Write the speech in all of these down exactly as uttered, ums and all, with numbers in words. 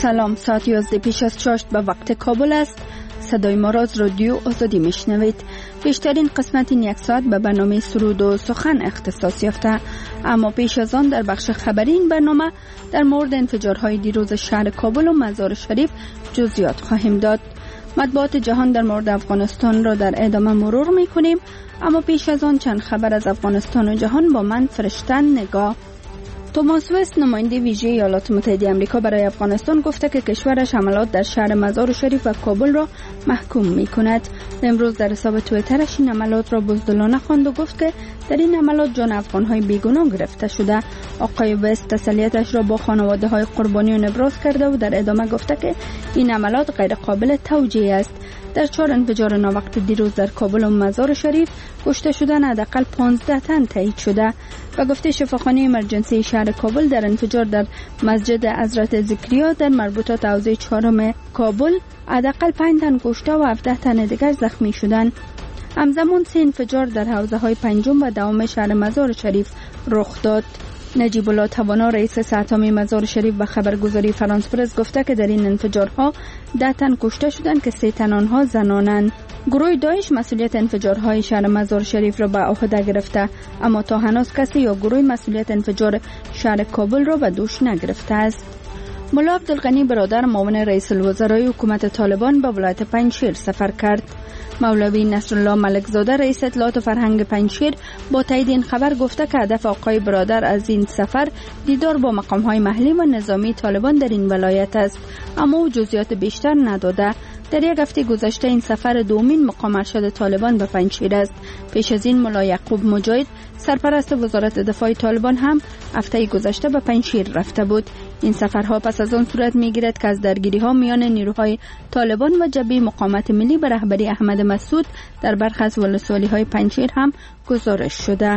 سلام، ساعت یازده پیش از چاشت به وقت کابل است. صدای ما را از رادیو آزادی میشنوید. بیشترین قسمت این یک ساعت به برنامه سرود و سخن اختصاص یافته، اما پیش از آن در بخش خبری این برنامه در مورد انفجارهای دیروز شهر کابل و مزار شریف جزئیات خواهیم داد. مطبوعات جهان در مورد افغانستان را در ادامه مرور میکنیم، اما پیش از آن چند خبر از افغانستان و جهان با من فرشته نگاه. توماس وست، نماینده ویژه ایالات متحده آمریکا برای افغانستان، گفته که کشورش حملات در شهر مزار شریف و کابل را محکوم می کند. امروز در حساب توییترش این حملات را بزدلانه خواند و گفت که در این حملات جان افغان‌های بیگناه گرفته شده. آقای وست تسلیتش را با خانواده‌های قربانیان ابراز کرده و در ادامه گفته که این حملات غیر قابل توجیه است. در چهار انفجار ناوقت دیروز در کابل و مزار شریف کشته شدن حداقل پانزده تن تایید شده. و گفته شفاخانه امرجنسی شهر کابل در انفجار در مسجد حضرت زکریا در مربوطات حوزه چهارم کابل حداقل پنج تن کشته و هفده تن دیگر زخمی شدند. همزمان سه انفجار در حوزه های پنجم و دهم شهر مزار شریف رخ داد. نجیب الله توانا، رئیس ساتامی مزار شریف، به خبرگزاری فرانس پرس گفته که در این انفجارها ده تن کشته شدند که سه تن آنها زنانند. گروه داعش مسئولیت انفجارهای شهر مزار شریف را به عهده گرفته، اما تا هنوز کسی یا گروه مسئولیت انفجار شهر کابل را به دوش نگرفته است. ملا عبدالغنی برادر معاون رئیس الوزرای حکومت طالبان به ولایت پنجشیر سفر کرد. مولوی نصرالله ملکزاده، رئیس اطلاعات و فرهنگ پنجشیر، با تایید این خبر گفته که هدف آقای برادر از این سفر دیدار با مقام‌های محلی و نظامی طالبان در این ولایت است، اما او جزئیات بیشتر نداده. در یک هفته گذشته این سفر دومین مقام ارشد طالبان به پنجشیر است. پیش از این ملا یعقوب مجاهد، سرپرست وزارت دفاع طالبان، هم هفته گذشته به پنجشیر رفته بود. این سفرها پس از آن صورت می‌گیرد که از درگیری‌ها میان نیروهای طالبان و جبهه مقاومت ملی به رهبری احمد مسعود در برخی از ولسوالی‌های پنجشیر هم گزارش شده.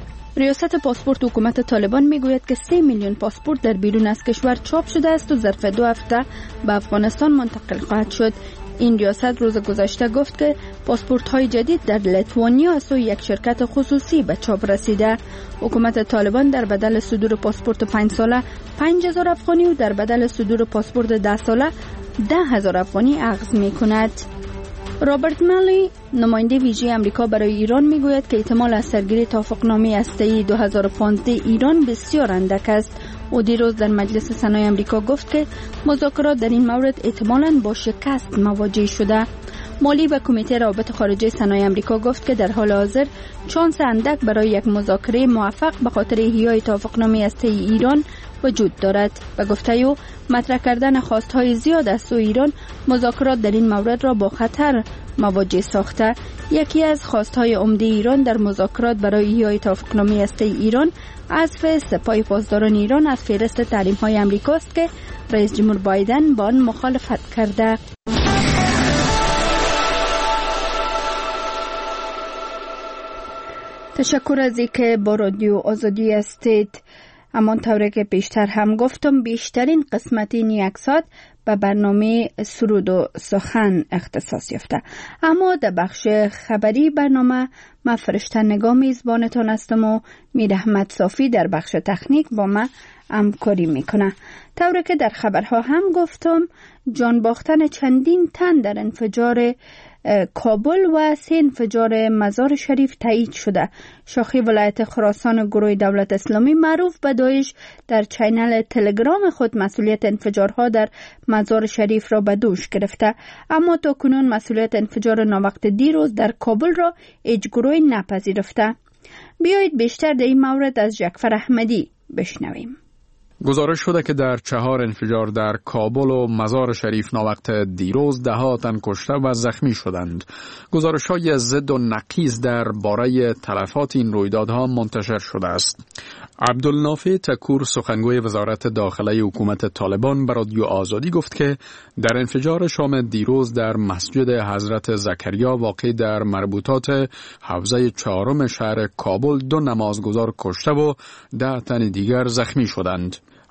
ریاست پاسپورت حکومت طالبان میگوید که سه میلیون پاسپورت در بیرون از کشور چاپ شده است و ظرف دو هفته به افغانستان منتقل خواهد شد. این ریاست روز گذشته گفت که پاسپورت های جدید در لیتوانیا از سوی یک شرکت خصوصی به چاپ رسیده. حکومت طالبان در بدل صدور پاسپورت پنج ساله پنج هزار افغانی و در بدل صدور پاسپورت ده ساله ده هزار افغانی اخذ می کند. رابرت مالی، نماینده ویژه آمریکا برای ایران، میگوید که احتمال از سرگیری توافقنامه هسته‌ای دو هزار و پانزده ایران بسیار اندک است. او دیروز در مجلس سنای آمریکا گفت که مذاکرات در این مورد احتمالاً با شکست مواجه شده. مالی و کمیته روابط خارجه سنای آمریکا گفت که در حال حاضر شانس اندک برای یک مذاکره موفق به خاطر احیای توافقنامه هسته‌ای ایران وجود دارد. و گفته او مطرح کردن خواستهای زیاد از سوی ایران مذاکرات در این مورد را با خطر مواجه ساخته. یکی از خواستهای عمده ایران در مذاکرات برای احیای توافقنامه هسته‌ای ایران حذف سپاه پاسداران ایران از فهرست تحریم‌های آمریکا است که رئیس جمهور بایدن با آن مخالفت کرده. تشکر از اینکه با رادیو آزادی هستید. همانطور که پیشتر هم گفتم، بیشترین قسمت این یک ساعت به برنامه سرود و سخن اختصاص یافته، اما در بخش خبری برنامه من فرشته نگاه میزبانتان هستم و میر احمد صافی در بخش تکنیک با من همکاری میکنه. طوری که در خبرها هم گفتم، جان باختن چندین تن در انفجار کابل و سه انفجار مزار شریف تایید شده. شاخی ولایت خراسان گروه دولت اسلامی معروف به داعش در چینل تلگرام خود مسئولیت انفجارها در مزار شریف را به دوش گرفته، اما تا کنون مسئولیت انفجار ناوقت دیروز در کابل را هیچ گروهی نپذیرفته. بیایید بیشتر در این مورد از جعفر احمدی بشنویم. گزارش شده که در چهار انفجار در کابل و مزار شریف ناوقت دیروز ده ها تن کشته و زخمی شدند. گزارش‌های ضد و نقیض در باره تلفات این رویدادها منتشر شده است. عبدالنافع تکور، سخنگوی وزارت داخله حکومت طالبان، به رادیو آزادی گفت که در انفجار شام دیروز در مسجد حضرت زکریا واقع در مربوطات حوزه چهارم شهر کابل دو نمازگزار کشته و ده تن دیگر زخمی شدند.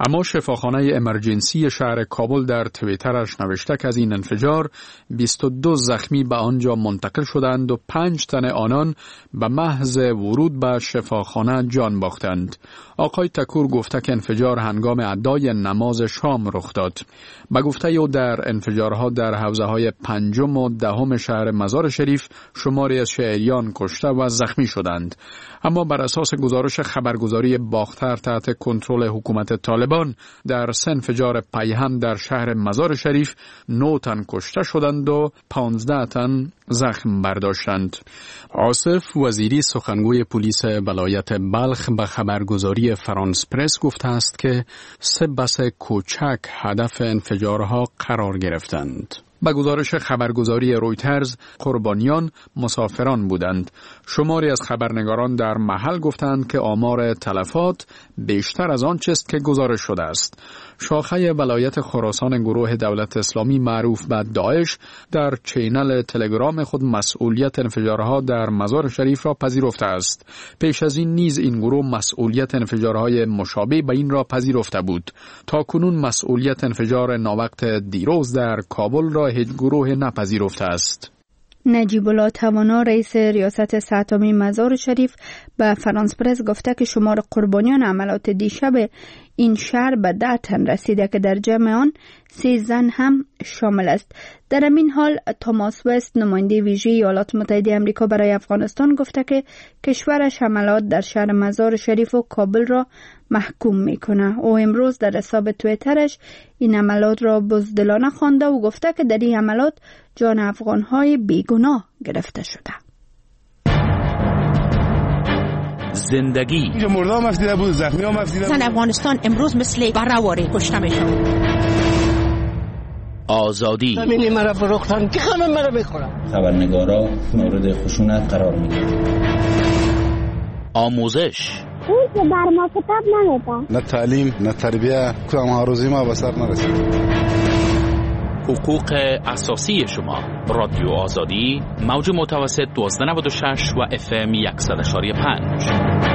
اما شفاخانه امرجنسی شهر کابل در توییترش نوشته که از این انفجار بیست و دو زخمی به آنجا منتقل شدند و پنج تن آنان به محض ورود به شفاخانه جان باختند. آقای تکور گفته که انفجار هنگام ادای نماز شام رخ داد. به گفته او در انفجارها در حوزه های پنجم و دهم شهر مزار شریف شماری از شهریان کشته و زخمی شدند. اما بر اساس گزارش خبرگزاری باختر تحت کنترل حکومت طالبان در سه انفجار پیهم در شهر مزار شریف نه تن کشته شدند و پانزده تن زخم برداشتند. عاصف وزیری سخنگوی پلیس ولایت بلخ به خبرگزاری فرانس پرس گفته است که سه بس کوچک هدف انفجارها قرار گرفتند. به گزارش خبرگزاری رویترز قربانیان مسافران بودند. شماری از خبرنگاران در محل گفتند که آمار تلفات بیشتر از آنچه است که گزارش شده است. شاخه ولایت خراسان گروه دولت اسلامی معروف به داعش در چینل تلگرام خود مسئولیت انفجارها در مزار شریف را پذیرفته است. پیش از این نیز این گروه مسئولیت انفجارهای مشابه به این را پذیرفته بود. تا کنون مسئولیت انفجار ناوقت دیروز در کابل را هیچ گروه نپذیرفته است. نجیب الله توانا رئیس ریاست سه‌تامین مزار شریف به فرانس پرس گفته که شمار قربانیان عملات دیشب این شهر به ده تن رسیده که در جمع آن سه زن هم شامل است. در این حال توماس وست نماینده ویژه ایالات متحده آمریکا برای افغانستان گفته که کشورش حملات در شهر مزار شریف و کابل را محکوم میکنه. او امروز در حساب توییترش این حملات را بزدلانه خوانده و گفته که در این حملات جان افغانهای بیگناه گرفته شده. زندگی مردم افسیده بود، زخمی هم افسیده بود. زن افغانستان امروز مثل برهواری کشته میشن. آزادی همین مرا فروختن که همه مرا بخورن. خبرنگارا مورد خشونت قرار میگیرن. آموزش اون که بر ما کتاب نمیده. نه تعلیم نه تربیه کدام هروزی ما به سر نرسید. حقوق اساسی شما. رادیو آزادی موج متوسط دوازده نود و شش و اف ام صد و پنج.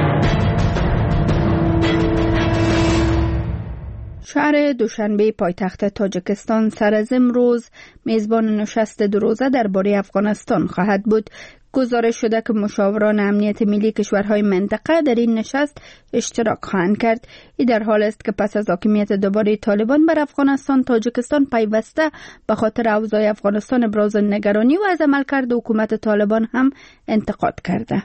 شهر دوشنبه پایتخت تاجیکستان سر از امروز میزبان نشست دو روزه درباره افغانستان خواهد بود. گزارش شده که مشاوران امنیت ملی کشورهای منطقه در این نشست اشتراک خواهند کرد. این در حال است که پس از حاکمیت دوباره طالبان بر افغانستان، تاجیکستان پیوسته به خاطر اوضاع افغانستان ابراز نگرانی و از عملکرد حکومت طالبان هم انتقاد کرده.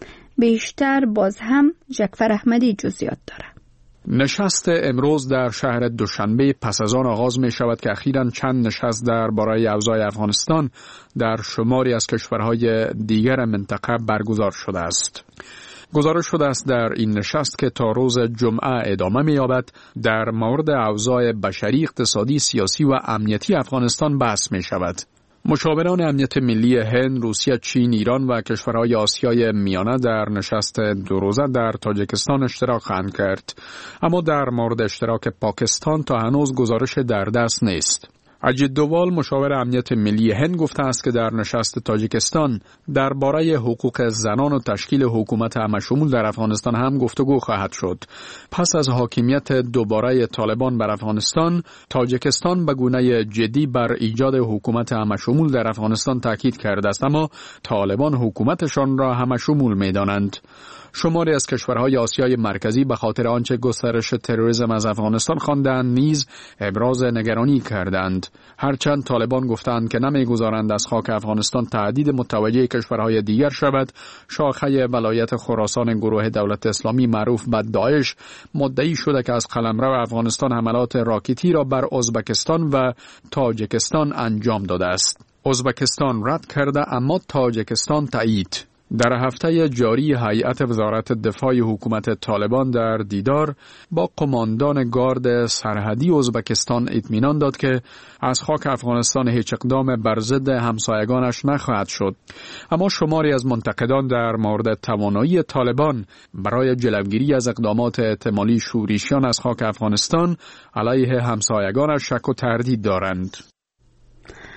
بیشتر باز هم جعفر احمدی جزئیات داره. نشست امروز در شهر دوشنبه پس از آن آغاز می شود که اخیراً چند نشست در باره اوضاع افغانستان در شماری از کشورهای دیگر منطقه برگزار شده است. گزارش شده است در این نشست که تا روز جمعه ادامه می یابد در مورد اوضاع بشری، اقتصادی، سیاسی و امنیتی افغانستان بحث می شود. مشاوران امنیت ملی هند، روسیه، چین، ایران و کشورهای آسیای میانه در نشست دو روزه در تاجیکستان اشتراک خواهند کرد. اما در مورد اشتراک پاکستان تا هنوز گزارش در دست نیست. اجیت دووال مشاور امنیت ملی هند گفته است که در نشست تاجیکستان درباره حقوق زنان و تشکیل حکومت همشمول در افغانستان هم گفتگو خواهد شد. پس از حاکمیت دوباره طالبان بر افغانستان، تاجیکستان به گونه جدی بر ایجاد حکومت همشمول در افغانستان تاکید کرده است، اما طالبان حکومتشان را همشمول می‌دانند. شماری از کشورهای آسیای مرکزی به خاطر آنچه گسترش تروریسم از افغانستان خواندند نیز ابراز نگرانی کردند. هرچند طالبان گفتند که نمیگذارند از خاک افغانستان تهدید متوجه کشورهای دیگر شود، شاخه ولایت خراسان گروه دولت اسلامی معروف به داعش مدعی شده که از قلمرو افغانستان حملات راکتی را بر ازبکستان و تاجیکستان انجام داده است. ازبکستان رد کرده اما تاجیکستان تایید. در هفته جاری هیئت وزارت دفاع حکومت طالبان در دیدار با قماندان گارد سرحدی ازبکستان اطمینان داد که از خاک افغانستان هیچ اقدام بر ضد همسایگانش نخواهد شد. اما شماری از منتقدان در مورد توانایی طالبان برای جلوگیری از اقدامات احتمالی شورشیان از خاک افغانستان علیه همسایگانش شک و تردید دارند.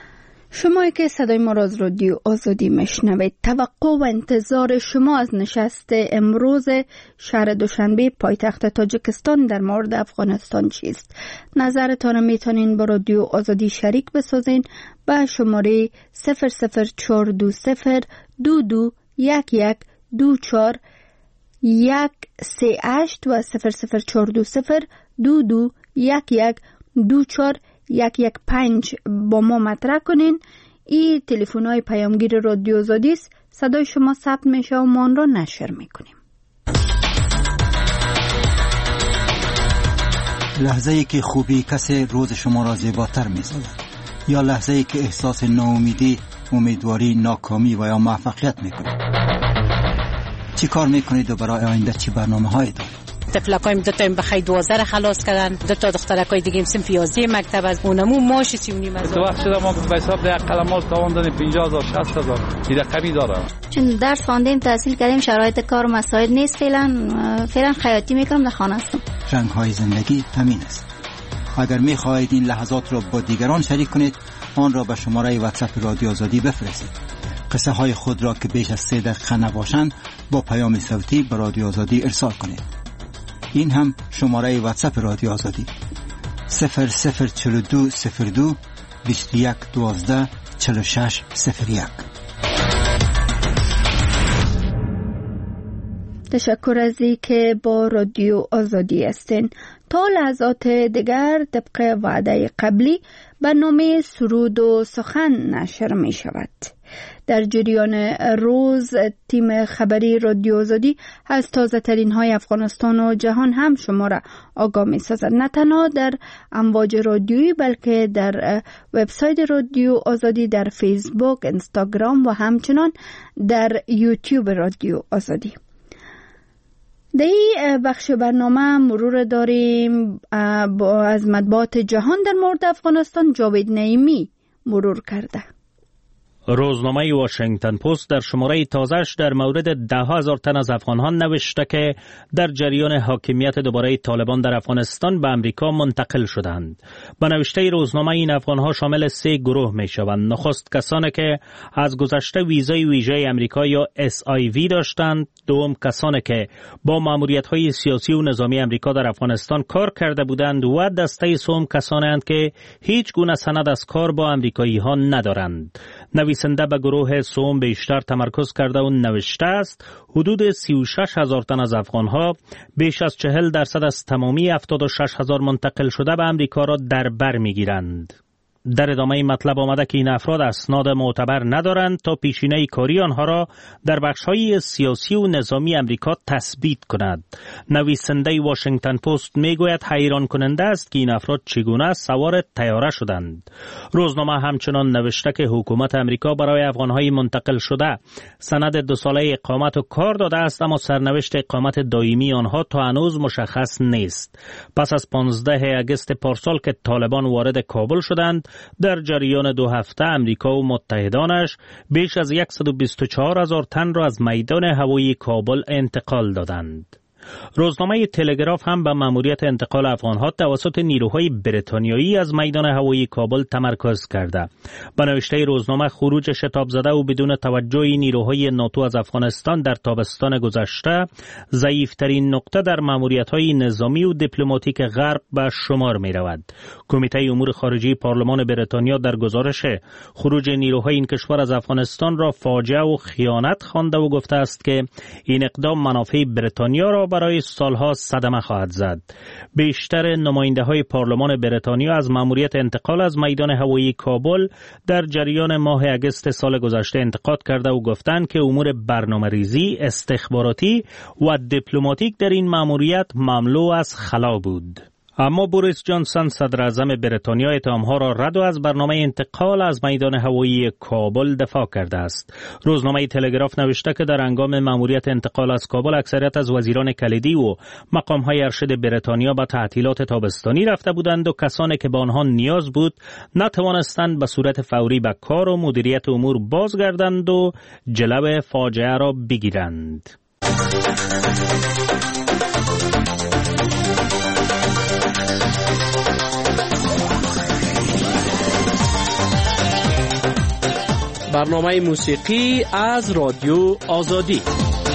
شما که صدای ما را از رادیو آزادی میشنوید، توقع و انتظار شما از نشست امروز شهر دوشنبه پایتخت تاجیکستان در مورد افغانستان چیست؟ نظرتان میتونین با رادیو آزادی شریک بسازین به شماره صفر صفر چهار دو صفر دو دو یک یک دو چهار یک سه هشت و صفر صفر چهار دو صفر دو دو یک یک دو چهار یک یک پنج با ما مطرح کنین. این تلفن های پیامگیر رادیو آزادی است. صدای شما ثبت میشه و ما آن را نشر میکنیم. لحظه ای که خوبی کسی روز شما را زیباتر می‌سازد، یا لحظه ای که احساس ناامیدی، امیدواری، ناکامی و یا موفقیت میکنید. چی کار میکنید و برای آینده چی برنامه هایی دارید؟ تفلکایم دو تا بخای دوازده خلاص کردن، دو تا دخترکای دیگه صنف یازده مکتب از اونمو ماش سی و نیم هزار. تو وقت شده ما به حساب ده قلمال تواندن پنجاه هزار شصت هزار دیگه کمی داره. چون درس خواندیم، تحصیل کردیم، شرایط کار مساعد نیست. فعلا فعلا خیاطی میکنم، در خانه هستم. رنگ های زندگی همین است. اگر میخواهید این لحظات را با دیگران شریک کنید، آن را به شماره واتساپ رادیو آزادی بفرستید. قصه های خود را که بیش از سه دقیقه نباشند با پیام صوتی به رادیو آزادی ارسال کنید. این هم شماره واتساپ رادیو آزادی صفر صفر چهل و دو صفر دو بیست و یک دوازده چهل و شش صفر یک. تشکر از این که با رادیو آزادی هستین. تا لحظات دیگر طبق وعده قبلی برنامه سرود و سخن نشر می شود. در جریان روز تیم خبری رادیو آزادی از تازه ترین های افغانستان و جهان هم شما را آگاه می سازد. نه تنها در امواج رادیویی بلکه در وبسایت رادیو آزادی، در فیسبوک، اینستاگرام و همچنان در یوتیوب رادیو آزادی. در این بخش برنامه مرور داریم از مطبوعات جهان در مورد افغانستان. جاوید نعیمی مرور کرده. روزنامه واشنگتن پست در شماره تازه‌اش در مورد ده هزار تن از افغان‌ها نوشته که در جریان حاکمیت دوباره طالبان در افغانستان به امریکا منتقل شدند. به نوشته روزنامه این افغان‌ها شامل سه گروه می‌شوند. نخست کسانی که از گذشته ویزای ویژه امریکا یا اس آی وی داشتند، دوم کسانی که با مأموریت‌های سیاسی و نظامی امریکا در افغانستان کار کرده بودند و دسته سوم کسانی اند که هیچ گونه سند از کار با امریکایی‌ها ندارند. نویسنده به گروه سوم بیشتر تمرکز کرده و نوشته است حدود سی و شش هزار تن از افغانها، بیش از چهل درصد از تمامی هفتاد و شش هزار منتقل شده به امریکا را در بر میگیرند. در ادامه مطلب آمده که این افراد اسناد معتبر ندارند تا پیشینه کاری آنها را در بخش‌های سیاسی و نظامی امریکا تثبیت کند. نویسنده واشنگتن پست میگوید حیران کننده است که این افراد چگونه سوار طیاره شدند. روزنامه همچنان نوشته که حکومت امریکا برای افغان‌های منتقل شده سند دو ساله اقامت و کار داده است، اما سرنوشت اقامت دائمی آنها تا هنوز مشخص نیست. پس از پانزده آگوست پارسال که طالبان وارد کابل شدند، در جریان دو هفته امریکا و متحدانش بیش از صد و بیست و چهار هزار تن را از میدان هوایی کابل انتقال دادند. روزنامه تلگراف هم به مأموریت انتقال افغانها توسط نیروهای بریتانیایی از میدان هوایی کابل تمرکز کرده. به نوشته روزنامه خروج شتاب زده و بدون توجه نیروهای ناتو از افغانستان در تابستان گذشته ضعیفترین نقطه در مأموریت‌های نظامی و دیپلماتیک غرب به شمار می‌رود. کمیته امور خارجه پارلمان بریتانیا در گزارش خروج نیروهای این کشور از افغانستان را فاجعه و خیانت خوانده و گفته است که این اقدام منافع بریتانیا را برای سالها صدمه خواهد زد. بیشتر نماینده های پارلمان بریتانیا از مأموریت انتقال از میدان هوایی کابل در جریان ماه اگست سال گذشته انتقاد کرده و گفتند که امور برنامه‌ریزی، استخباراتی و دیپلماتیک در این مأموریت مملو از خلا بود. اما بوریس جانسون صدر اعظم بریتانیا اتهام‌ها را رد و از برنامه انتقال از میدان هوایی کابل دفاع کرده است. روزنامه تلگراف نوشته که در هنگام مأموریت انتقال از کابل اکثریت از وزیران کلیدی و مقام‌های ارشد بریتانیا به تعطیلات تابستانی رفته بودند و کسانی که به آنها نیاز بود نتوانستند به صورت فوری به کار و مدیریت امور بازگردند و جلو فاجعه را بگیرند. برنامه موسیقی از رادیو آزادی.